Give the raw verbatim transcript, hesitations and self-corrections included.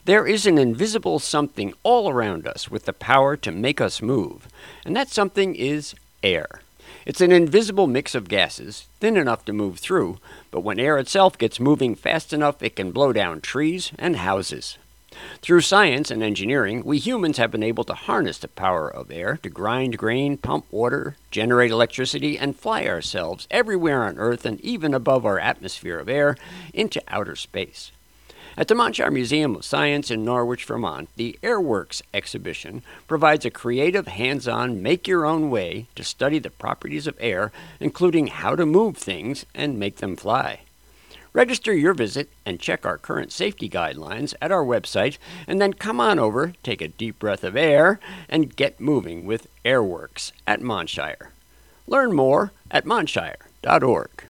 There is an invisible something all around us with the power to make us move, and that something is air. It's an invisible mix of gases, thin enough to move through, but when air itself gets moving fast enough, it can blow down trees and houses. Through science and engineering, we humans have been able to harness the power of air to grind grain, pump water, generate electricity, and fly ourselves everywhere on Earth and even above our atmosphere of air into outer space. At the Monshire Museum of Science in Norwich, Vermont, the Airworks exhibition provides a creative, hands-on, make-your-own way to study the properties of air, including how to move things and make them fly. Register your visit and check our current safety guidelines at our website, and then come on over, take a deep breath of air, and get moving with Airworks at Monshire. Learn more at monshire dot org.